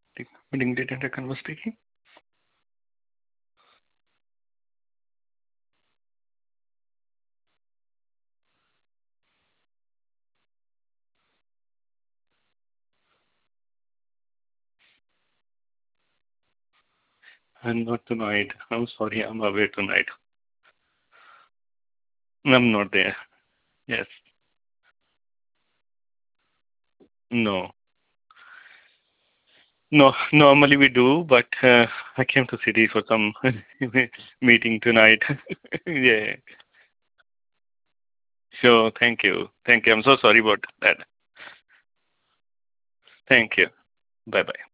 Meeting date and record was speaking. And not tonight. I'm sorry, I'm away tonight. I'm not there. Yes. No. No, normally we do, but I came to city for some meeting tonight. Yeah. Sure. Thank you. Thank you. I'm so sorry about that. Thank you. Bye bye.